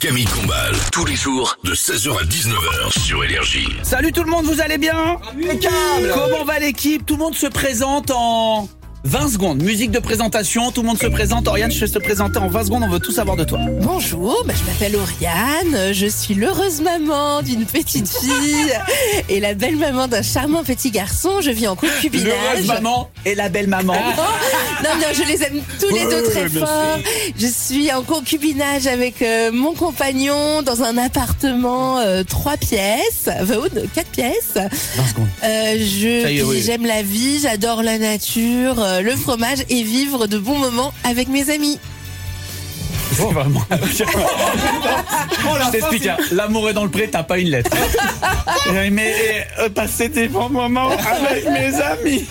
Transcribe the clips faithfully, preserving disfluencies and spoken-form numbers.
Camille Combal, tous les jours de seize heures à dix-neuf heures sur Énergie. Salut tout le monde, vous allez bien? Impeccable. Comment va l'équipe? Tout le monde se présente en vingt secondes. Musique de présentation, tout le monde se présente. Oriane, je vais te présenter en vingt secondes, on veut tout savoir de toi. Bonjour, bah, je m'appelle Oriane, je suis l'heureuse maman d'une petite fille et la belle maman d'un charmant petit garçon. Je vis en concubinage. L'heureuse maman et la belle maman. Non, non, je les aime tous les deux très merci. fort. Je suis en concubinage avec euh, mon compagnon dans un appartement euh, trois pièces, enfin, oh, quatre pièces. vingt secondes. Euh, je, Ça y est, oui. j'aime la vie, j'adore la nature, euh, le fromage et vivre de bons moments avec mes amis. C'est vraiment. Oh, la Je t'explique, fin, hein, l'amour est dans le pré, t'as pas une lettre. Mais euh, passer des bons moments avec mes amis.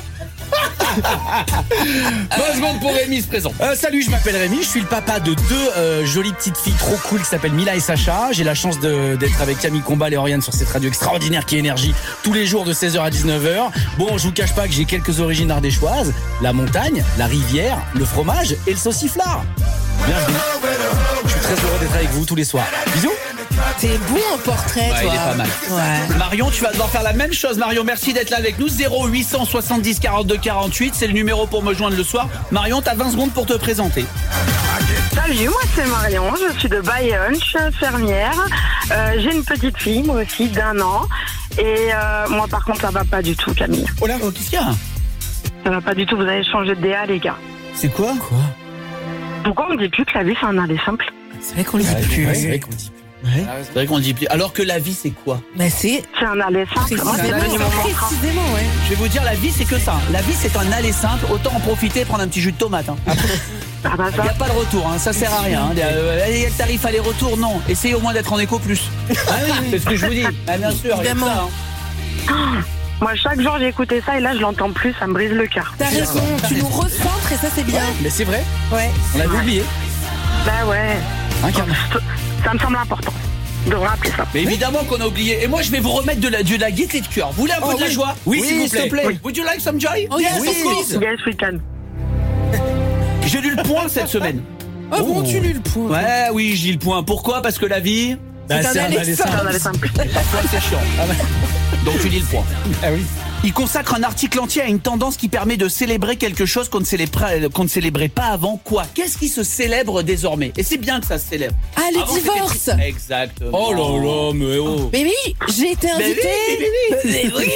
vingt secondes pour Rémi se présente. Euh, salut, je m'appelle Rémi, je suis le papa de deux euh, jolies petites filles trop cool qui s'appellent Mila et Sacha. J'ai la chance de, d'être avec Camille Combal et Oriane sur cette radio extraordinaire qui est Énergie tous les jours de seize heures à dix-neuf heures. Bon, je vous cache pas que j'ai quelques origines ardéchoises, la montagne, la rivière, le fromage et le sauciflard. Bienvenue. Je suis très heureux d'être avec vous tous les soirs. Bisous. T'es bon en portrait, Ouais, toi. il est pas mal. Ouais. Marion, tu vas devoir faire la même chose. Marion, merci d'être là avec nous. zéro huit cent soixante-dix quarante-deux quarante-huit, c'est le numéro pour me joindre le soir. Marion, t'as vingt secondes pour te présenter. Salut, moi c'est Marion, je suis de Bayonne, je suis fermière, euh, j'ai une petite fille, moi aussi, d'un an, et euh, moi par contre ça va pas du tout, Camille. Oh là, oh, qu'est-ce qu'il y a? Ça va pas du tout, vous avez changé de D A les gars. C'est quoi? Quoi? Pourquoi on dit plus que la vie c'est un aller simple? C'est vrai qu'on le dit Ouais, plus. ouais, c'est vrai qu'on dit plus. Ouais. C'est vrai qu'on le dit plus. Alors que la vie, c'est quoi? Bah c'est C'est un aller simple, moi c'est précisément, devenu mon mantra. précisément, ouais. Je vais vous dire, la vie, c'est que ça. La vie, c'est un aller simple. Autant en profiter et prendre un petit jus de tomate. Hein. Ah bah Il n'y a ça, pas de retour, hein. Ça sert à rien. Hein. Il y a, euh, il y a le tarif aller-retour, non. Essayez au moins d'être en éco plus. Ah oui, c'est ce que je vous dis. Ah, bien sûr, il y a que Évidemment. ça, hein. moi chaque jour j'ai écouté ça et là je l'entends plus, ça me brise le cœur. T'as raison, tu nous recentres et ça c'est bien. Mais c'est vrai, Ouais. on l'avait oublié. Bah ouais, Hein, Carmen? ça me semble important de rappeler ça. Mais évidemment qu'on a oublié. Et moi, je vais vous remettre de la, de la gaieté de cœur. Vous voulez un peu Oh, de la oui. joie? Oui, s'il vous te plaît. plaît. Would you like some joy? Oh, yes, Yes, of of course. Yes, we can. J'ai lu le point cette semaine. Oh, bon, tu nul le point. Ouais, oui, j'ai lu le point. Pourquoi? Parce que la vie, Bah, C'est un aller C'est un aller simple. parfois, c'est chiant. Donc, tu lis le point. Ah oui. Il consacre un article entier à une tendance qui permet de célébrer quelque chose qu'on ne célébrait, qu'on ne célébrait pas avant. Quoi? Qu'est-ce qui se célèbre désormais? Et c'est bien que ça se célèbre. Ah, les Avant, c'était divorces. triste. Exactement. Oh là là, mais oh. Mais oui, j'ai été Mais oui, invitée. mais oui, mais oui,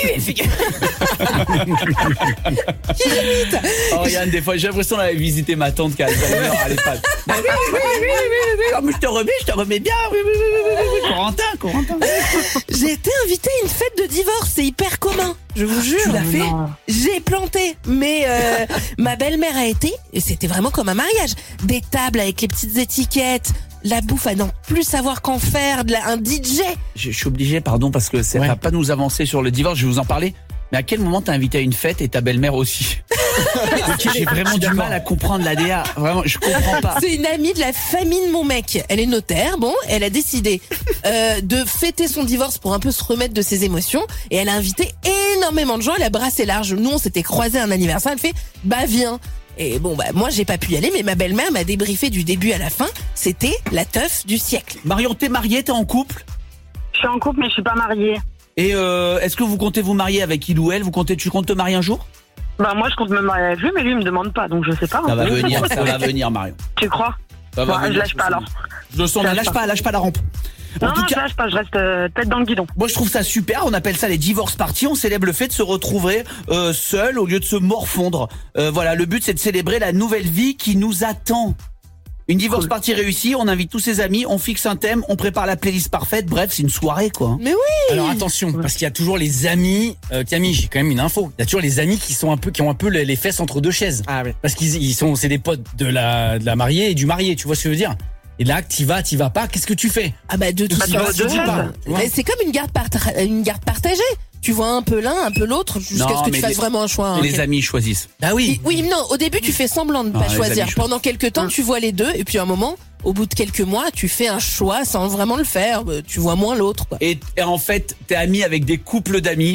mais Oh, Yann, des fois, j'ai l'impression d'aller visiter ma tante qui a Alzheimer à l'EHPAD. Ah oui, oui, oui, oui, oui, oui. Oh, mais je te remets, je te remets bien. Oui, oui, oui, oui, oui, oui. Corentin, Corentin. J'ai été invitée à une fête de divorce, c'est hyper commun. Je vous jure. Tu l'as fait? Non. J'ai planté, mais euh, ma belle-mère a été, et c'était vraiment comme un mariage. Des tables avec les petites étiquettes, la bouffe à n'en plus savoir qu'en faire, de la, un D J. Je, je suis obligé, pardon, parce que ça Ouais. va pas nous avancer sur le divorce, je vais vous en parler. Mais à quel moment t'as invité à une fête et ta belle-mère aussi? J'ai vraiment du mal à comprendre l'A D A. Vraiment, je comprends pas. C'est une amie de la famille de mon mec. Elle est notaire, bon, elle a décidé euh, de fêter son divorce pour un peu se remettre de ses émotions. Et elle a invité énormément de gens, elle a brassé large. Nous, on s'était croisés à un anniversaire, elle fait « bah viens ». Et bon, bah moi, j'ai pas pu y aller, mais ma belle-mère m'a débriefé du début à la fin. C'était la teuf du siècle. Marion, t'es mariée, t'es en couple? Je suis en couple mais je suis pas mariée. Et euh, est-ce que vous comptez vous marier avec il ou elle? Vous comptez, tu comptes te marier un jour? Bah moi je compte me marier avec lui mais lui il me demande pas donc je sais pas. Ça va hein. venir, ça va venir, Marion. Tu crois? Ça va Ouais, je venir, lâche pas le alors. sens. Je le sens, ne lâche pas, lâche pas la rampe. En Non, tout non, je cas, lâche pas, je reste euh, tête dans le guidon. moi je trouve ça super, on appelle ça les divorce parties, on célèbre le fait de se retrouver euh, seul au lieu de se morfondre. Euh, voilà, le but c'est de célébrer la nouvelle vie qui nous attend. Une divorce Cool. party réussie, on invite tous ses amis, on fixe un thème, on prépare la playlist parfaite, bref, c'est une soirée quoi. Mais oui. Alors attention, parce qu'il y a toujours les amis. Euh, Camille, j'ai quand même une info. Il y a toujours les amis qui sont un peu, qui ont un peu les, les fesses entre deux chaises. Ah oui. Parce qu'ils ils sont, c'est des potes de la, de la mariée et du marié. Tu vois ce que je veux dire? Et là, t'y vas, t'y vas pas. Qu'est-ce que tu fais? Ah bah de toute Bah, T'y tu vas, vas t'y deux dis pas. chaises. Tu vois Mais c'est comme une garde, parta- une garde partagée. Tu vois un peu l'un, un peu l'autre, jusqu'à Non, ce que mais tu fasses les- vraiment un choix. hein. Les amis choisissent. Ah oui. Oui, non, au début, tu fais semblant de ne Ah, pas les choisir. amis, je- Pendant quelques temps, Hum. tu vois les deux, et puis à un moment, au bout de quelques mois, tu fais un choix sans vraiment le faire. Euh, Tu vois moins l'autre, quoi. Et, et en fait, t'es ami avec des couples d'amis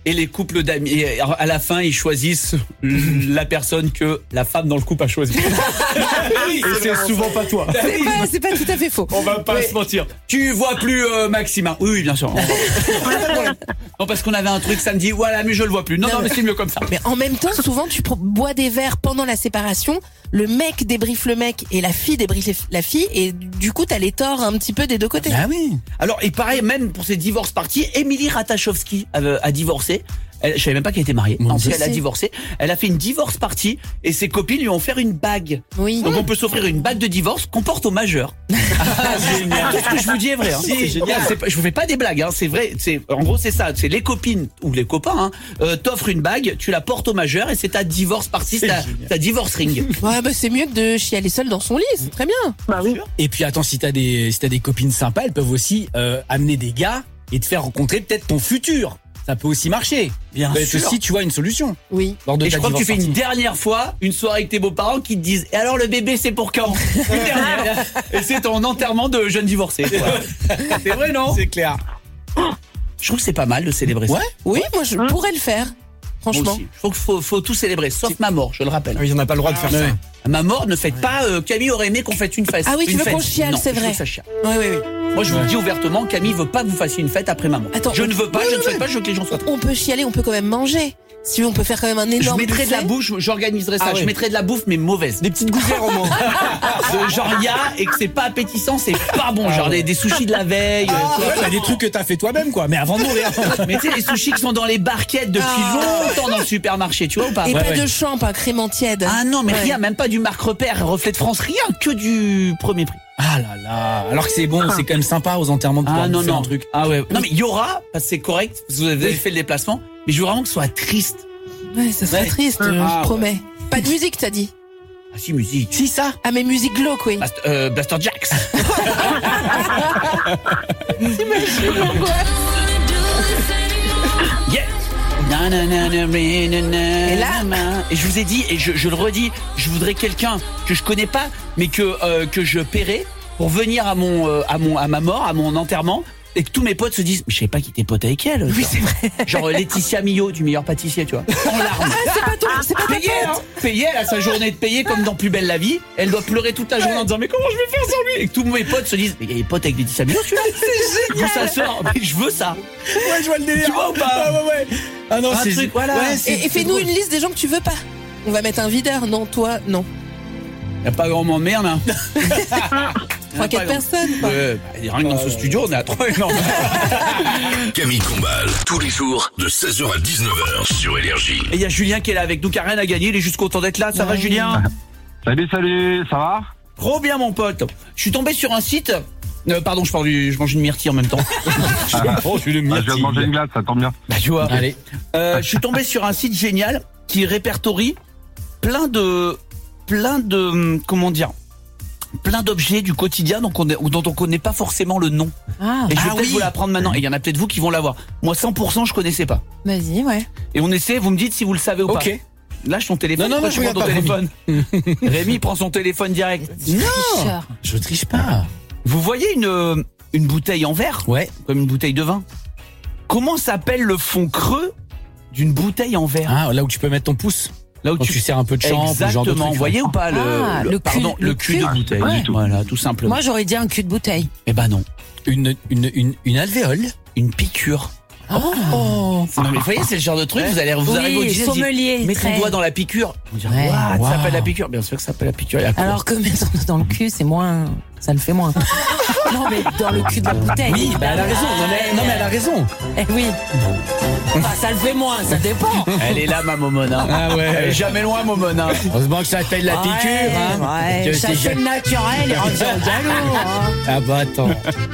Et les couples d'amis, et à la fin, ils choisissent la personne que la femme dans le couple a choisi. Et c'est souvent pas toi. C'est pas, c'est pas tout à fait faux. On va pas Mais- se mentir. Tu vois plus euh, Maxima? Oui, oui, bien sûr. Non, parce qu'on avait un truc samedi. Voilà, mais je le vois plus. Non, non, Non, mais mais- c'est mieux comme ça. Mais en même temps, souvent, tu pro- bois des verres pendant la séparation. Le mec débriefe le mec et la fille débriefe la fille. Et du coup, t'as les torts un petit peu des deux côtés. Ah oui. Alors, et pareil, même pour ces divorces parties, Émilie Ratajkowski a, a divorcé. Elle, je savais même pas qu'elle était mariée. Mon En Dieu. fait, elle a Si. divorcé. Elle a fait une divorce party et ses copines lui ont offert une bague. Oui. Donc on peut s'offrir une bague de divorce qu'on porte au majeur. Ah, génial. Tout ce que je vous dis est vrai. Hein. Si, C'est génial. C'est pas- je vous fais pas des blagues. Hein. C'est vrai. C'est en gros c'est ça. C'est les copines ou les copains. Hein, euh, t'offrent une bague, tu la portes au majeur et c'est ta divorce party, c'est ta, ta divorce ring. Ouais, bah c'est mieux que de chialer seul dans son lit. C'est très bien. Bah oui. Et puis attends, si t'as des, si t'as des copines sympas, elles peuvent aussi euh, amener des gars et te faire rencontrer peut-être ton futur. Ça peut aussi marcher. Bien Ça peut être sûr. aussi, tu vois, une solution. Oui. Lors de Et je ta crois que tu divorce fais une party. dernière fois une soirée avec tes beaux-parents qui te disent et alors le bébé c'est pour quand? Une dernière. Et c'est ton enterrement de jeune divorcé. quoi. C'est vrai non? C'est clair. Je trouve que c'est pas mal de célébrer ça. Ouais. Oui, moi je pourrais le faire. Moi Franchement. aussi. Je trouve qu'il faut, faut tout célébrer, sauf ma mort, je le rappelle. Oui, on n'a pas le droit de faire ça. À ma mort, ne faites pas. euh, Camille aurait aimé qu'on fête une fête. Ah oui, tu une veux fête. qu'on chiale, Non, c'est je veux vrai. que ça chiale. Oui, oui, oui. Moi, je vous le dis ouvertement, Camille veut pas que vous fassiez une fête après ma mort. Attends, je ne veux pas, oui, je ne oui, souhaite oui. pas, je veux que les gens soient. On peut chialer, on peut quand même manger. Si on peut faire quand même un Je énorme mettrai de la buffet. bouffe, j'organiserai ça. Ah ouais. Je mettrai de la bouffe, mais mauvaise. Des petites gougères au moins. De genre il y a et que c'est pas appétissant, c'est pas bon. Genre des, des sushis de la veille. euh, tu vois. Ouais, bah, des trucs que t'as fait toi-même, quoi. Mais avant de mourir. Mais tu sais, les sushis qui sont dans les barquettes depuis Ah. longtemps dans le supermarché, tu vois ou pas? Et Ouais, pas ouais. de champ, pas crément tiède. Ah non, mais Ouais. rien, même pas du Marc Repère, Reflet de France, rien que du premier prix. Ah là là. Alors que c'est bon, c'est quand même sympa aux enterrements de pouvoir Ah non, bouffer non. un truc. Ah ouais. Non, mais il y aura, parce que c'est correct, parce que vous avez Oui. fait le déplacement, mais je veux vraiment que ce soit triste. Ouais, ça serait Ouais. triste, euh, Ah, je ouais. promets. Pas de musique, t'as dit. Ah si, musique. Si, ça. Ah, mais musique glauque, oui. Blast- euh, Blaster Jacks. Yeah. Na, na, na, na, na, na, Et là na. Et je vous ai dit, et je, je le redis, je voudrais quelqu'un que je connais pas, mais que euh, que je paierai pour venir à mon euh, à mon à ma mort, à mon enterrement, et que tous mes potes se disent, mais je savais pas qu'il était pote avec elle. Oui, c'est vrai. Genre euh, Laetitia Millot du meilleur pâtissier, tu vois, en larmes. C'est pas ton, c'est pas ta Payée, hein. Payée, elle a sa journée de payer comme dans Plus belle la vie. Elle doit pleurer toute la journée en disant mais comment je vais faire sans lui? Et que tous mes potes se disent mais il y a des potes avec Laetitia Millot, celui-là. C'est génial. D'où ça sort? Mais je veux ça. Ouais, je vois le délire. Tu vois ou pas? Ah ouais, ouais. Ah non, Un c'est truc, voilà. Ouais, c'est- Et, et fais-nous une liste des gens que tu veux pas. On va mettre un videur. Non, toi, non. Y a pas grand monde merde. Hein. Trois, quatre personnes, quoi. Ouais, bah, rien que dans ce studio, on est à trois. Non. Camille Combal, tous les jours de seize heures à dix-neuf heures sur Énergie. Et il y a Julien qui est là avec nous, qui a rien à gagner. Il est juste content d'être là. Ça va, Julien? Salut, salut, ça va? Trop bien, mon pote. Je suis tombé sur un site. Euh, pardon, je, parle du... je mange une myrtille en même temps. Oh, je suis le Ah, je viens de manger une glace, ça tombe bien. Bah, tu vois. Allez. Euh, je suis tombé sur un site génial qui répertorie plein de, plein de, comment dire, plein d'objets du quotidien donc on est, dont on connaît pas forcément le nom. Ah, Et je vais Ah peut-être oui. vous l'apprendre maintenant. Et il y en a peut-être vous qui vont l'avoir. Moi, cent pour cent, je connaissais pas. vas-y, ouais. Et on essaie. Vous me dites si vous le savez ou pas. Ok. Lâche ton téléphone. Non, non, non, Pourquoi je tu prends regarde ton pas, téléphone. Rémi prend son téléphone direct. Non. Je triche pas. Vous voyez une, une bouteille en verre, Ouais. comme une bouteille de vin. Comment s'appelle le fond creux d'une bouteille en verre? Ah, là où tu peux mettre ton pouce. Là où Quand tu sers un peu de champ, ce genre de Exactement. truc. Vous voyez ou pas le, Ah, le cul- pardon, le le cul cul. de bouteille. Pas du tout. Voilà, tout simplement. Moi, j'aurais dit un cul de bouteille. Eh ben non, Une, une, une, une alvéole. une piqûre. Oh. Non mais vous voyez, c'est le genre de truc, vous allez vous Oui, arrivez au dîner, vous dites, sommelier, mets ton très. doigt dans la piqûre. Vous direz, Ouais. What, Wow. ça s'appelle la piqûre. Bien sûr que ça s'appelle la piqûre. Il y a quoi? Alors que mettre dans le cul, c'est moins. Ça le fait moins. Non, mais dans le cul de la bouteille. Oui, bah elle a raison. Non mais, non, mais elle a raison. Eh oui. Enfin, ça le fait moins, ça dépend. Elle est là, ma momona. Ah ouais. Elle est jamais loin, momona. Heureusement que ça s'appelle la piqûre. Hein. Ouais, Que ça c'est c'est ja- naturel et rendu au galop. Hein. Ah bah attends.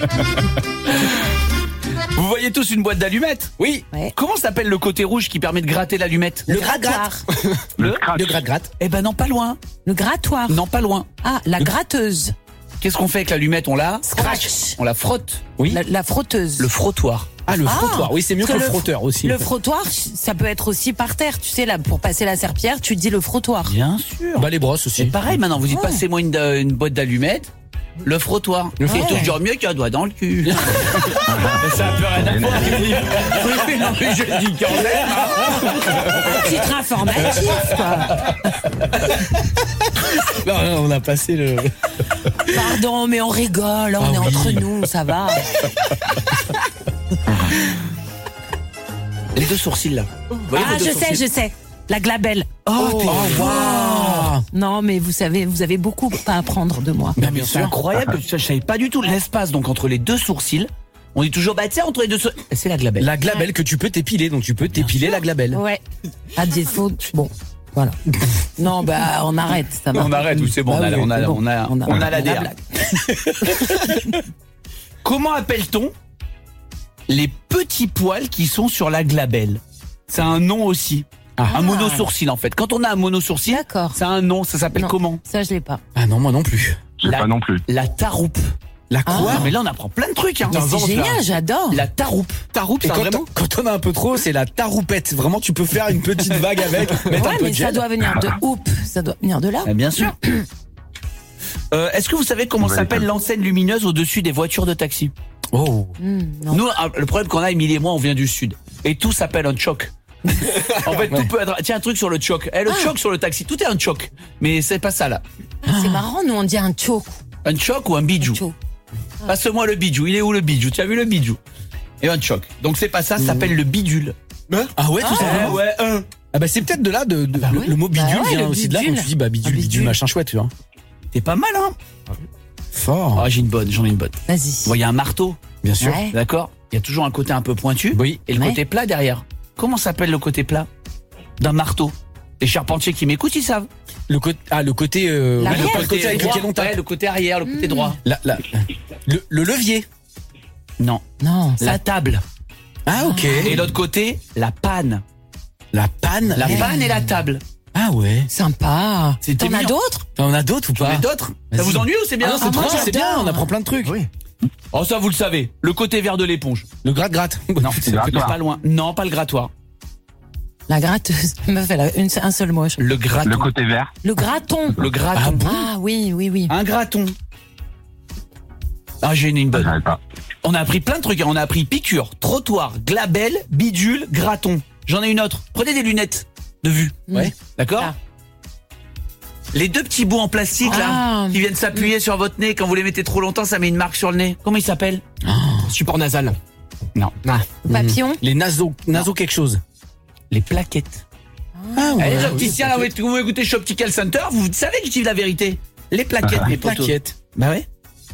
Vous voyez tous une boîte d'allumettes? Oui. Ouais. Comment s'appelle le côté rouge qui permet de gratter l'allumette? Le Grattoir. Le, Scratch. Le gratte-gratte. Eh ben non, pas loin. Le grattoir. Non, pas loin. Ah, la gratteuse. Qu'est-ce qu'on fait avec l'allumette? On la Scratch. On la frotte. Oui. La, la frotteuse. Le frottoir. Ah, le Ah, frottoir. Oui, c'est mieux que parce le que le frotteur aussi. Le frottoir, ça peut être aussi par terre. Tu sais, là, pour passer la serpillière, tu dis le frottoir. Bien sûr. Bah les brosses C'est aussi. pareil maintenant. Vous dites Ouais. passez-moi une, une boîte d'allumettes. Le frottoir. Le C'est frottoir. toujours mieux qu'un doigt dans le cul. Mais ça a peu rien à voir. Oui, non, mais je dis quand même. hein. Titre informatif, quoi. Non, non, on a passé le. Pardon, mais on rigole, on Ah est oui. entre nous, ça va. Les deux sourcils là. Vous voyez Ah, vos deux je sais, sourcils je sais. La glabelle. Oh, t'es- waouh. Non, mais vous savez, vous avez beaucoup à apprendre de moi. Non, mais c'est incroyable, je savais pas du tout l'espace donc entre les deux sourcils. On dit toujours bah tu sais entre les deux sourcils, c'est la glabelle. La glabelle que tu peux t'épiler, donc tu peux t'épiler la glabelle. Ouais. À défaut, bon, voilà. Non, bah, on arrête, ça va. On arrête, oui, c'est bon, Bah on a, oui, on a, c'est bon. on a, On a- on a la on a D R. blague. Comment appelle-t-on les petits poils qui sont sur la glabelle? C'est un nom aussi. Un monosourcil en fait. Quand on a un monosourcil, D'accord. c'est un nom, ça s'appelle Non. comment? Ça, je l'ai pas. Ah non, moi non plus. Je sais La- pas non plus. La taroupe. La quoi? Non, mais là on apprend plein de trucs. Hein. Mais c'est génial, j'adore. La taroupe. Taroupe, Et c'est un quand, vrai on- mot quand on a un peu trop, c'est la taroupette. Vraiment, tu peux faire une petite vague avec, mettre un Ouais, peu mais de ça gel. doit venir de oup, ça doit venir de là. Ah, bien sûr. Euh, Est-ce que vous savez comment Ouais, s'appelle ça- l'enseigne lumineuse au-dessus des voitures de taxi? Oh. Hmm, non. Nous, ah, le problème qu'on a, Émilie et moi, on vient du sud. Et tout s'appelle un choc. En fait, tout peut être. Tiens, un truc sur le choc. Eh, le choc sur le taxi, tout est un choc. Mais c'est pas ça là. C'est marrant, nous on dit un choc. Un choc ou un bijou? Choc. Passe-moi le bijou. Il est où le bijou? Tu as vu le bijou? Et un choc. Donc c'est pas ça, ça s'appelle le bidule. Ah ouais, tout simplement. ouais, un. Ah bah c'est peut-être de là, de, de- bah le, ouais. le mot Bah bidule ouais, vient le aussi de là quand bidule. tu dis bah bidule, Un bidule, bidule. machin chouette, tu vois. T'es pas mal, hein? Fort. Ah, j'ai une bonne, j'en ai une bonne. Vous Vas-y. voyez un marteau, Bien sûr. Ouais. d'accord? Il y a toujours un côté un peu pointu. Oui. Et le Ouais. côté plat derrière. Comment s'appelle le côté plat d'un marteau? Les charpentiers qui m'écoutent, ils savent. Le côté, ah le côté, euh, L'arrière. ouais, le côté avec droit. lequel on tape. Ouais, le côté arrière, le côté Mmh. droit. La- la- le, le levier. Non. Non, La ça. table. Ah ok. Et l'autre côté, la panne. La panne. La Ouais. panne et la table. Ah ouais. Sympa. C'était T'en as mignon. d'autres? T'en as d'autres ou J'en pas? ai d'autres. Ça Vas-y. vous ennuie ou c'est bien? Ah non, c'est Ah, trop moi, bien, c'est bien, j'adore. on apprend plein de trucs. Oui. Oh, ça, vous le savez. Le côté vert de l'éponge. Le gratte-gratte. Non, le grattoir. pas loin. Non, pas le grattoir. La gratteuse. Meuf, elle a une, un seul mot. Le graton. Le côté vert. Le graton. Le graton. Ah oui, oui, oui. Un graton. Ah, j'ai une, une Je bonne. savais pas. On a appris plein de trucs. On a appris piqûre, trottoir, glabelle, bidule, graton. J'en ai une autre. Prenez des lunettes de vue. Ouais. D'accord? Ah. Les deux petits bouts en plastique là, Ah. qui viennent s'appuyer sur votre nez quand vous les mettez trop longtemps, ça met une marque sur le nez. Comment ils s'appellent? Support nasal. Non. Ah. Papillon. Les naso, naso quelque chose. Les plaquettes. Ah Allez, les oui, opticiens, là, plaquettes. vous écoutez Shoptical Center, vous savez que je dis la vérité. Les plaquettes, mes Les potos. plaquettes. Bah ouais.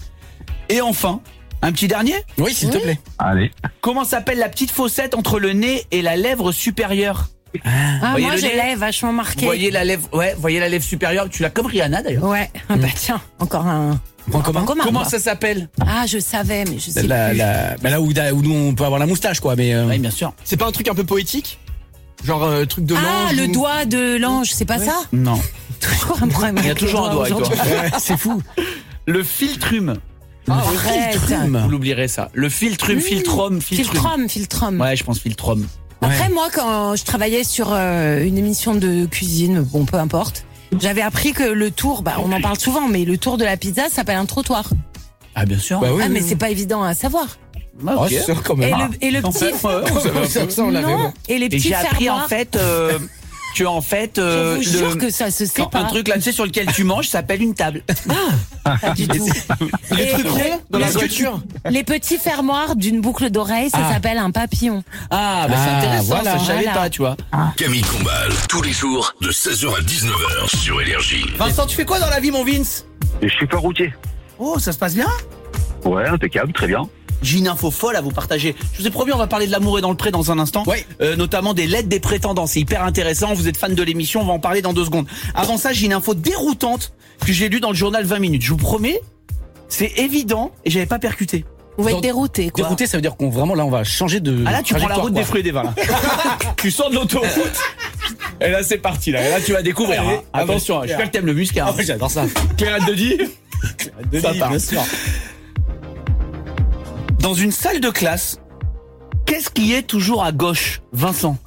Et enfin, un petit dernier. Oui, s'il te Oui. plaît. Allez. Comment s'appelle la petite fossette entre le nez et la lèvre supérieure? Ah, Voyez moi le je nez l'ai vachement Vous marqué. voyez la lèvre, ouais, voyez la lèvre supérieure. Tu l'as comme Rihanna d'ailleurs. Ouais. Ah bah tiens, encore un Point commun. point commun. Comment quoi. ça s'appelle? Ah, je savais, mais je sais La, plus. la, bah là où, où nous on peut avoir la moustache quoi, mais. euh, Oui, bien sûr. C'est pas un truc un peu poétique? Genre euh, truc de l'ange? Ah, le ou- doigt de l'ange, c'est pas ça? Non. Toujours un problème. Il y a avec toujours le un doigt avec toi. aujourd'hui. ouais, c'est fou. Le filtrum. Ah, Arrête. Vous l'oublierez ça. Le filtrum, Mmh. filtrum, filtrum. Filtrum, filtrum. Ouais, je pense filtrum. Après, moi, quand je travaillais sur euh, une émission de cuisine, bon, peu importe, j'avais appris que le tour, bah, on en parle souvent, mais le tour de la pizza s'appelle un trottoir. Ah, bien sûr. Bah oui, ah, oui, mais oui. c'est pas évident à savoir. Ah, Oh, ok. c'est sûr, quand Et même. le, et le En petit. fait, ouais, ça, ça, on l'avait, non, ouais. et les Et petits j'ai appris en fermoirs. fait euh, que en fait euh, Je vous jure le- que ça se sait quand pas. un truc là tu sais sur lequel tu manges s'appelle une table. Pas du tout. Les Et trucs le- ronds dans la les- voiture? Les petits fermoirs d'une boucle d'oreille, ça Ah. s'appelle un papillon. Ah, bah c'est Ah, intéressant, voilà. ça je savais Voilà. pas, tu vois. Camille Combal, tous les jours de seize heures à dix-neuf heures sur Énergie. Vincent, tu fais quoi dans la vie, mon Vince? Je suis pas routier. Oh, ça se passe bien? Ouais, impeccable, très bien. J'ai une info folle à vous partager. Je vous ai promis, on va parler de l'amour et dans le pré dans un instant. Ouais. Euh, notamment des lettres des prétendants. C'est hyper intéressant. Vous êtes fan de l'émission, on va en parler dans deux secondes. Avant ça, j'ai une info déroutante que j'ai lue dans le journal vingt minutes. Je vous promets, c'est évident et j'avais pas percuté. Vous va Dans- être dérouté, quoi. Dérouté, ça veut dire qu'on vraiment là on va changer de. Ah là, tu prends la trajectoire, route quoi. des fruits et des vins. Là. Tu sors de l'autoroute. Et là, c'est parti. Là, et là tu vas découvrir. hein. Ah, Attention, bah, je sais que t'aimes le muscat. Ah hein. ouais, j'adore ça. Claire de dit. Ça part. bien sûr. Dans une salle de classe, qu'est-ce qui est toujours à gauche, Vincent?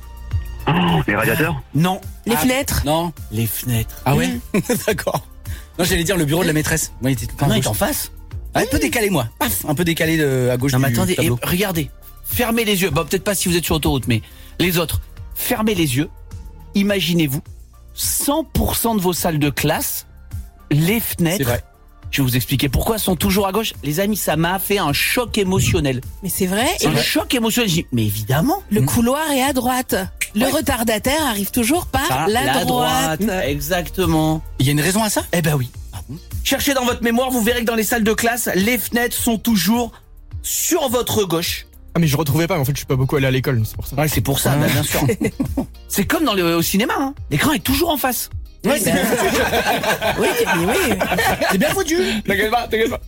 Oh, les radiateurs. Non. Les Ah, fenêtres. Non. Les fenêtres. Ah ouais. D'accord. Non, j'allais dire le bureau de la maîtresse. Moi, il était tout Ah non, il est gauche. en face. Ah, un peu décalé, moi. Paf, un peu décalé de, à gauche Non, mais du attendez, et tableau. regardez. Fermez les yeux. Bon, peut-être pas si vous êtes sur autoroute, mais les autres. Fermez les yeux. Imaginez-vous, cent pour cent de vos salles de classe, les fenêtres. C'est vrai. Je vais vous expliquer pourquoi, sont toujours à gauche. Les amis, ça m'a fait un choc émotionnel. Mais c'est vrai. Et Un le, choc émotionnel. J'ai dit, mais évidemment. le couloir est à droite. Le retardataire arrive toujours par Par la, droite. Exactement. Il y a une raison à ça? Eh ben oui. Cherchez dans votre mémoire, vous verrez que dans les salles de classe, les fenêtres sont toujours sur votre gauche. Ah, mais je retrouvais pas, mais en fait, je suis pas beaucoup allé à l'école, c'est pour ça. Ouais, c'est pour ça, bah, bien sûr. C'est comme dans le, au cinéma, hein. L'écran est toujours en face. Oui, ben, oui, Camille, oui. C'est bien foutu. T'inquiète pas, t'inquiète pas.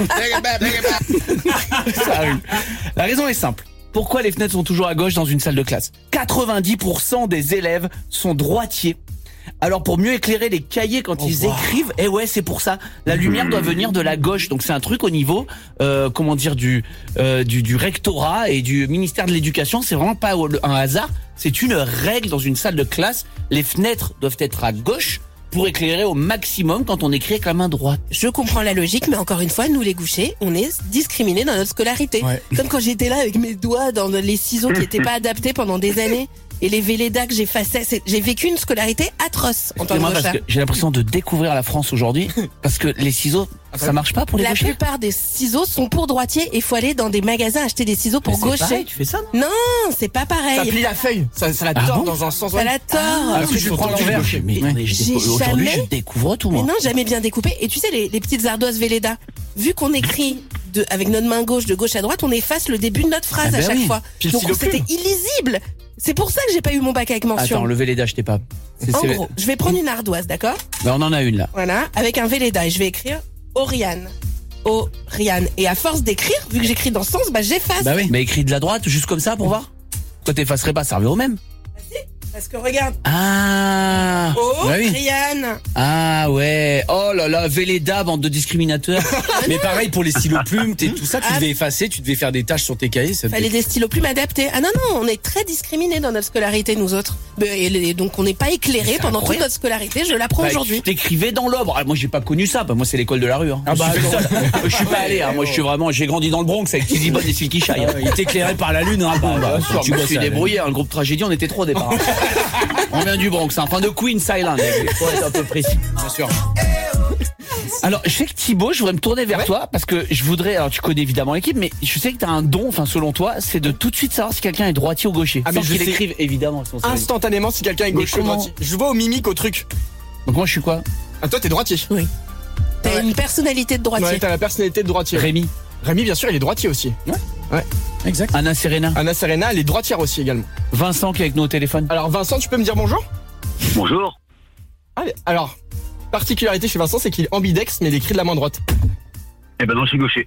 Ça arrive. La raison est simple. Pourquoi les fenêtres sont toujours à gauche dans une salle de classe? quatre-vingt-dix pour cent des élèves sont droitiers. Alors pour mieux éclairer les cahiers quand Oh, ils wow. écrivent, eh ouais, c'est pour ça. La lumière doit venir de la gauche. Donc c'est un truc au niveau, euh, comment dire, du, euh, du du rectorat et du ministère de l'Éducation. C'est vraiment pas un hasard. C'est une règle dans une salle de classe. Les fenêtres doivent être à gauche pour éclairer au maximum quand on écrit avec la main droite. Je comprends la logique, mais encore une fois, nous les gauchers, on est discriminés dans notre scolarité. Ouais. Comme quand j'étais là avec mes doigts dans les ciseaux qui n'étaient pas adaptés pendant des années. Et les Vélédas que j'effaçais, c'est- j'ai vécu une scolarité atroce en tant que Excusez-moi parce gauchère. que j'ai l'impression de découvrir la France aujourd'hui parce que les ciseaux, ça marche pas pour les La gauchers. plupart des ciseaux sont pour droitiers et il faut aller dans des magasins acheter des ciseaux pour Mais c'est gauchers. pareil, tu fais ça, non? Non, c'est pas Ça pareil. plie la feuille, ça, ça la Ah tord bon dans un sens. Ça ouais. la tord. Ah, parce que je tu prends prends l'envers. l'envers. Mais Ouais. attendez, je J'ai décou- aujourd'hui, jamais- je découvre tout, Mais moi. non, jamais bien découpé. Et tu sais, les, les petites ardoises Véleda, vu qu'on écrit de, avec notre main gauche de gauche à droite, on efface le début de notre phrase Ah à ben chaque oui. fois. Puis le Donc stylo c'était plume. illisible. C'est pour ça que j'ai pas eu mon bac avec mention. Attends, levez les dents, achetez pas. C'est- En c'est- gros, je vais prendre une ardoise, d'accord? Ben, on en a une là. Voilà, avec un Véleda et je vais écrire Oriane. Oriane. Et à force d'écrire, vu que j'écris dans ce sens, bah j'efface. Bah oui. Mais écrit de la droite, juste comme ça pour voir. Toi, t'effacerais pas, ça revient au même. Parce que regarde, Ah. Bah oui. Oriane. Ah ouais. Oh là là, Véleda, bande de discriminateurs. Mais pareil pour les stylos plumes, t'es tout ça, tu Ah. devais effacer, tu devais faire des tâches sur tes cahiers. Ça Fallait devait- des stylos plumes adaptés. Ah non, non, on est très discriminés dans notre scolarité, nous autres. Mais- Et et donc on n'est pas éclairés C'est pendant toute incroyable. notre scolarité, je l'apprends Bah, aujourd'hui. tu t'écrivais dans l'ombre. Ah, moi, j'ai pas connu ça. Bah, moi, c'est l'école de la rue. Hein. Ah bah, je suis fait attends. le seul. Moi, je suis pas allé. Hein. Moi, je suis vraiment. J'ai grandi dans le Bronx avec Tizi Bonne et Silky Shy. Ah ouais, il t'éclairait par la lune, hein. Bon, bah, Bien sûr, tu je me bosses suis à la- débrouillé. Hein. Le groupe Tragédie, on était trop au départ. On vient du Bronx, hein. Enfin de Queens Island, pour être un peu précis. Bien sûr. Alors, je sais que Thibaut, je voudrais me tourner vers toi parce que je voudrais. Alors, tu connais évidemment l'équipe, mais je sais que t'as un don. Enfin, selon toi, c'est de tout de suite savoir si quelqu'un est droitier ou gaucher. Ah, mais Sans je qu'il sais. écrive évidemment. Son C V. Instantanément, si quelqu'un est Mais gauche ou comment droitier. Je vois au mimique au truc. Donc moi, je suis quoi? Ah, toi, t'es droitier. T'as Ouais. une personnalité de droitier. Ouais, t'as la personnalité de droitier. Rémi, Rémi, bien sûr, il est droitier aussi. Exact. Anna Serena, Anna Serena, elle est droitière aussi également. Vincent qui est avec nous au téléphone. Alors, Vincent, tu peux me dire bonjour? Bonjour. Allez, alors, particularité chez Vincent, c'est qu'il est ambidex, mais il écrit de la main droite. Eh ben non, je suis gaucher.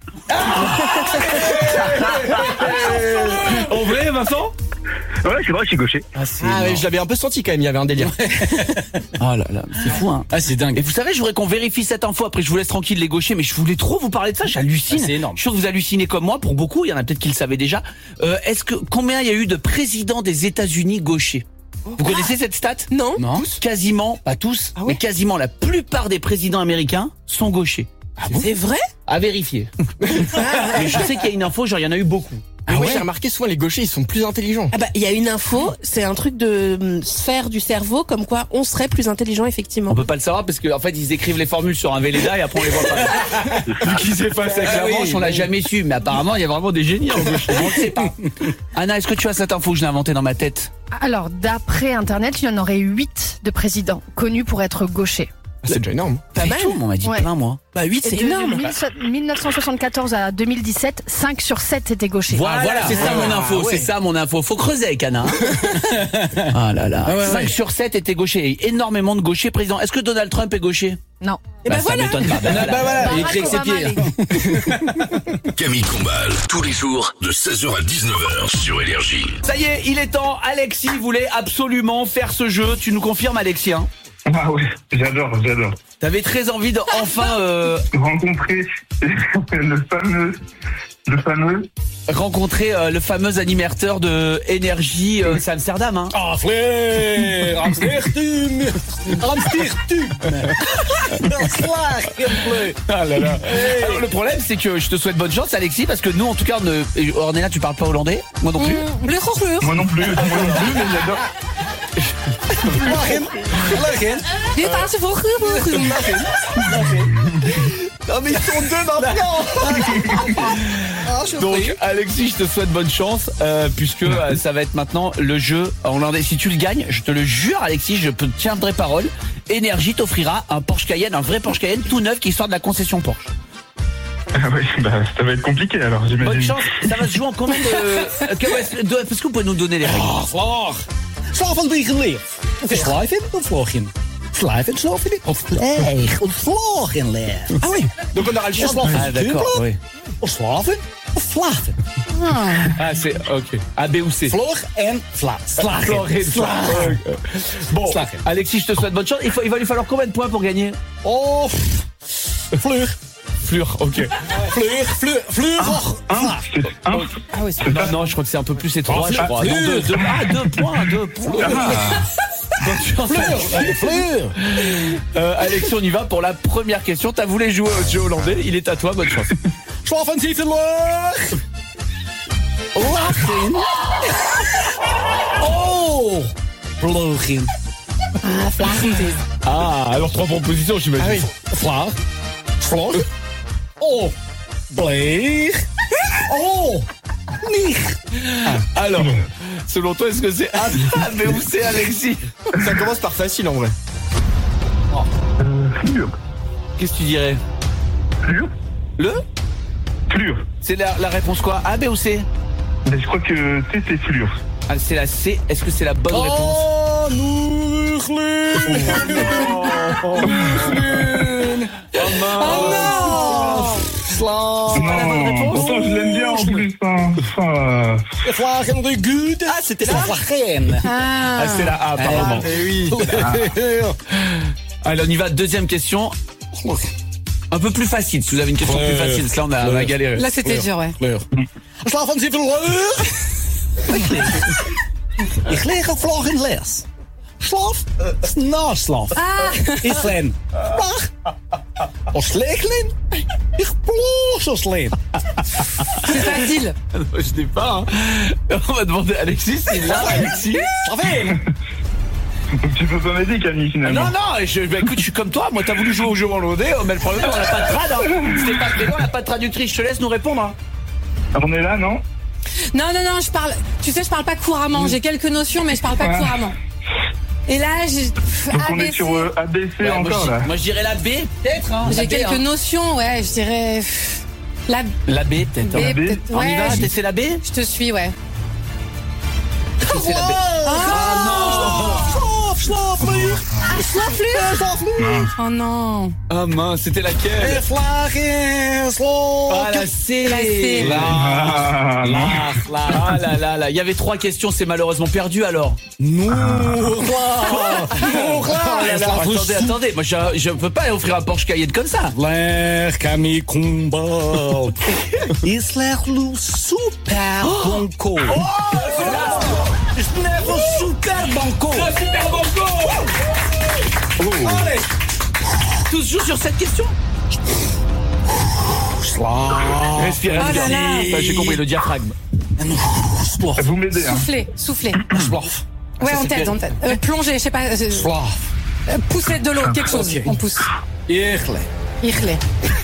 En vrai, Vincent? Ouais, c'est vrai, je suis gaucher. Ah, c'est. Ah, ouais, je l'avais un peu senti quand même, il y avait un délire. Oh là là, c'est fou, hein. Ah, c'est dingue. Et vous savez, je voudrais qu'on vérifie cette info. Après, je vous laisse tranquille les gauchers, mais je voulais trop vous parler de ça. J'hallucine. Ah, c'est énorme. Je suis sûr que vous hallucinez comme moi. Pour beaucoup, il y en a peut-être qui le savaient déjà. Euh, Est-ce que combien il y a eu de présidents des États-Unis gauchers? Vous connaissez cette stat? Non? Non. Quasiment, pas tous, Ah ouais mais quasiment la plupart des présidents américains sont gauchers. C'est vrai? À vérifier. Mais je sais qu'il y a une info, genre il y en a eu beaucoup. Mais Ah moi, ouais j'ai remarqué souvent les gauchers, ils sont plus intelligents. Ah bah, il y a une info, c'est un truc de hum, sphère du cerveau, comme quoi on serait plus intelligent, effectivement. On peut pas le savoir parce qu'en en fait ils écrivent les formules sur un Véleda et après on les voit pas. Vu qu'ils effacent avec la Ah oui, manche, on l'a oui. jamais su. Mais apparemment il y a vraiment des génies en gauche. On ne sait pas. Anna, est-ce que tu as cette info que je l'ai inventée dans ma tête? Alors, d'après Internet, il y en aurait huit de présidents connus pour être gauchers. Ah, c'est déjà énorme. Pas mal. Tout, on m'a dit Ouais. plein moi. Bah huit, Et c'est de énorme. mille neuf cent soixante-quatorze à deux mille dix-sept, cinq sur sept étaient gauchers. Voilà, voilà. c'est ça mon Ah, info, ouais. c'est ça mon info. Faut creuser avec Anna. hein. Ah là là. Ah ouais, cinq ouais. sur sept étaient gauchers. Et énormément de gauchers présidents. Est-ce que Donald Trump est gaucher? Non. Et bah ça voilà. m'étonne pas. Bah, Bah voilà. voilà, il Barack écrit avec ses Obama, pieds. les- Camille Combal, tous les jours de seize heures à dix-neuf heures sur Énergie. Ça y est, il est temps. Alexis voulait absolument faire ce jeu. Tu nous confirmes, Alexis, hein? Ah ouais, j'adore, j'adore. T'avais très envie d'enfin euh, Rencontrer le fameux, le fameux rencontré euh, le fameux animateur de Énergie, euh, c'est Amsterdam, hein. Ah, frère, Amsterdam, Amsterdam. Ah là là. Alors, le problème, c'est que je te souhaite bonne chance, Alexis, parce que nous, en tout cas, on ne... Ornella, tu parles pas hollandais, moi non plus. Mmh, les rocheurs. Moi non plus, moi non plus, mais j'adore. Dit aan ze voor gevoel. Non mais ils sont deux maintenant. Donc Alexis, je te souhaite bonne chance euh, puisque euh, ça va être maintenant le jeu hollandais. Si tu le gagnes, je te le jure, Alexis, je te tiendrai parole. Énergie t'offrira un Porsche Cayenne, un vrai Porsche Cayenne tout neuf qui sort de la concession Porsche. Ah oui, bah ça va être compliqué alors, j'imagine. Bonne chance. Ça va se jouer en combien de... que- de- Est-ce que vous pouvez nous donner les règles? Ah, Vlaag. Slaven liggen Of slaven of vloggen? Slaven, slaven of vleeg of vloggen leer. Ah oui. Donc on aura le choix. Ah d'accord, oui. Of slaven of vlagen. Ah c'est ok. A, B ou C. Vlog en vla. Slagen. Slagen. Slagen. Bon, Slagen. Alexis, je te souhaite bonne chance. Il, faut, il va lui falloir combien de points pour gagner? Oh, vlug. Fleur, ok. Vlug, vlug, vlug. Un, c'est un. Ah oui, c'est... Non, non, je crois que c'est un peu plus, c'est trois, je crois. Non, deux, deux, ah, deux points, deux points. Bonne chance, Alexis. Vlug. Euh, Alexis, on y va pour la première question. T'as voulu jouer au jeu hollandais, il est à toi, bonne chance. Slaven zitten leeg. Lachen. Oh, vloggen. Ah, vlagen dit. Ah, alors trois propositions, j'imagine. Ah oui. Vlaag. Vlog. Oh, bleeg. Oh, niet. Alors, selon toi, est-ce que c'est A, B ou C, Alexis? Ça commence par facile en vrai. Euh, Flure. Qu'est-ce que tu dirais? Flure. Le? Flure. C'est la, la réponse quoi? A, B ou C? Mais je crois que C, c'est flure. Ah, c'est la C. Est-ce que c'est la bonne réponse? Oh, Noegleen. Oh non! Slaaf. Non, pourtant je l'aime bien en plus. Hein. Enfin, Vlagen de good. Ah c'était la Vlagen. Ah, c'est la A, apparemment. Eh oui. Allez, on y va. Deuxième question. Un peu plus facile. Si vous avez une question Ouais. plus facile, parce que là, on a, on a galéré. Là, c'était dur, ouais. Kleur. Slaven zitten leeg. Ik lig op vloggen les. Slaaf. Naslaaf. Islen. Vlag. Als leeglen. Ik ploos als leen. C'est facile. Je n'ai pas. Hein. On va demander à Alexis s'il l'a, Alexis. Slaven. tu peux pas m'aider, Camille, finalement. Non, non, je, bah, écoute, je suis comme toi. Moi, t'as voulu jouer au jeu hollandais, mais le problème, on n'a pas de trad. Hein. C'était pas mais non, on n'a pas de traductrice. Je te laisse nous répondre. Hein. On est là, non? Non, non, non, je parle. Tu sais, je parle pas couramment. J'ai quelques notions, mais je parle pas Ah. couramment. Et là, j'ai. Donc on est sur euh, A B C Ouais, moi, encore, je, là. moi, je dirais la B, peut-être. Hein. La J'ai B, quelques hein. notions, ouais, je dirais. La B, La B, peut-être. hein. B. peut-être. On y Ouais, va, je, c'est la B? je te suis, ouais. Est-ce que c'est la B? Slaaf, slaaf, Oh non. Ah mince, c'était laquelle? Vlagen. Ah Slaaf. la C. La C. Là. Ah, non. Ah là là là, il y avait trois questions, c'est malheureusement perdu alors. Noegla. Attendez, attendez, moi je, je peux pas offrir un Porsche Cayenne comme ça. Leg Camille Kumbal. Isler super banco. Isler super banco. Super banco. Allez. Tous jouent sur cette question. Slaaf. Respirez, Oh là là. Enfin, j'ai compris, le diaphragme. Slaaf. Vous m'aidez, hein. Soufflez, soufflez. Slaaf. Ouais, Ça, on c'est t'aide, bien. on t'aide. Euh, plongez, je sais pas. euh, Slaaf. euh, poussette de l'eau, quelque chose. Ok. On pousse. Eerlijk. Irlé.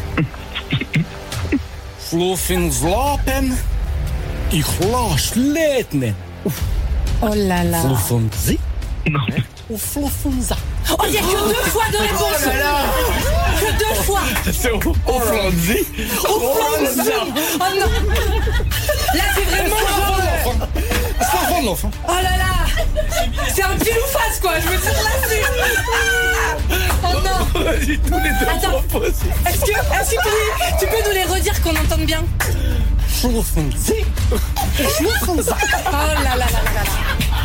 Sloffen slapen. Ik las leednen. Oh là là. Sloffen zie. Non. Of sloffen za. Oh, il y a que deux fois de réponse. Que deux fois. C'est au Hollandais. Oh non. Là, c'est vraiment le vol. Sloffen loffen. Oh là là. C'est un pile ou face, quoi. Je veux dire, là, c'est... Oh non. Vas-y, tous les deux Attends. proposés. Est-ce que, est-ce que tu, tu peux nous les redire qu'on entende bien? Sloffen zie. Sloffen za. Oh là là là là là.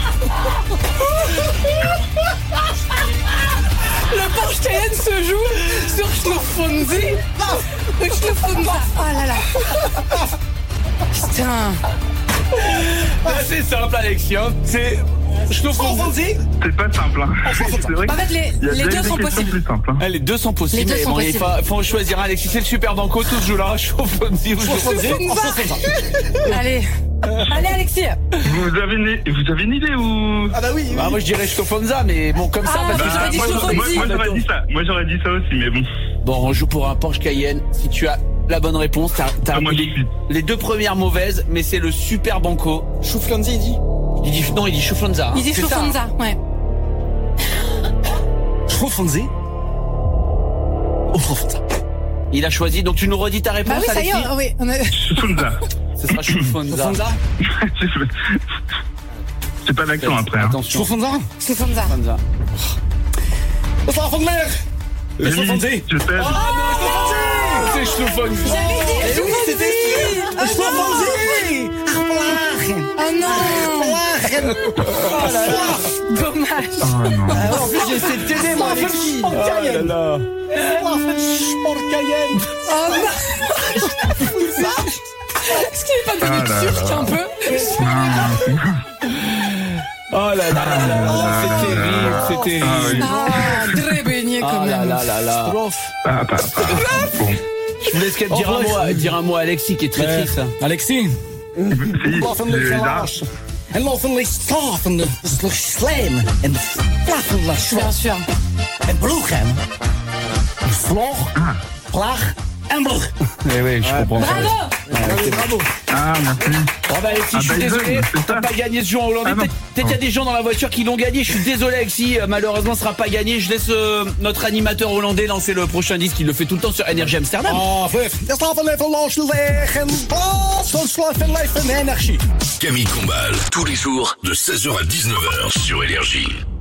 Le Porsche Cayenne se joue sur Schluffunzi. Schluffunza. Oh là là. Putain. Ah, c'est simple, Alexis. Hein. C'est. Je te C'est pas simple. Hein. C'est vrai En fait, les, qu'il y a les déjà deux des sont questions possibles. plus simples. Hein. Ah, les deux sont possibles. Les deux mais sont bon, il possibles. faut, faut en choisir un, Alexis. C'est le super banco, tous jouent là. Chauffonzi ou Chauffonzi. Allez. Allez, Alexis. Vous avez une, vous avez une idée ou Ah bah oui, Bah, moi, je dirais Chauffonza, mais bon, comme ça, Ah, parce que bah, ça- j'aurais dit moi, Chauffonzi. moi, moi, j'aurais dit ça. Moi j'aurais dit ça aussi, mais bon. Bon, on joue pour un Porsche Cayenne. Si tu as la bonne réponse, t'as, t'as Ah, moi, les, je suis. les deux premières mauvaises, mais c'est le super banco. Chouflanzi, il dit. Il dit non, il dit Chauffonza. hein. Il dit C'est ça, hein. Chaufonza, ouais. Chouflanzi. Oh, Chouflanza. Il a choisi, donc tu nous redis ta réponse, Bah oui, ça y est, Alexis. oui. On a... Chauffonza. Ce sera Chauffonza. Chouflanza. C'est pas d'accent après. Hein. Attention. Chouflanza. Chaufonza. Chauffonza. Le phare de mer. Le Oui, Chouflanzi. je sais. C'est Chauffonza. J'avais dit Eh oui, c'était Ah sûr. Chouflanzi. Oh non. Oh là là. Dommage. Oh non. Ah, en plus, j'ai essayé de t'aider, moi, Alexis. Oh là là. Sport Cayenne. Oh non. Est-ce qu'il n'est pas devenu Ah là turc là. un peu? Oh là là là là là, c'est terrible, c'est terrible. Ah oui. Ah, très baigné quand Ah là même. là là là. Ah, pas, pas. Bon. Je vous laisse quand même dire un mot, à- dire un mot à Alexis qui est très Ouais. triste. Alexis. Si, Blaffen de j'ai- Gelaas. En loffen de straffen de slijm. En flaffen de Bien schwab. sûr. En bloegen. En vlog. Plaag. En blog. Eh oui, je comprends. Bravo. Bravo. Ah, merci. Oh bah Alexis, Ah, je suis bah, désolé, ils veulent, c'est t'as ça. pas gagné ce jeu en hollandais. Ah, non. Peut-être peut-être qu'il y a des gens dans la voiture qui l'ont gagné. Je suis désolé Alexis, euh, malheureusement ce sera pas gagné. Je laisse euh, notre animateur hollandais lancer le prochain disque. Il le fait tout le temps sur Energy Amsterdam. Ah, vijf. Je sta van even los liggen. Oh, zo'n slaffen leven energie. Camille Combal, tous les jours de seize heures à dix-neuf heures sur Énergie.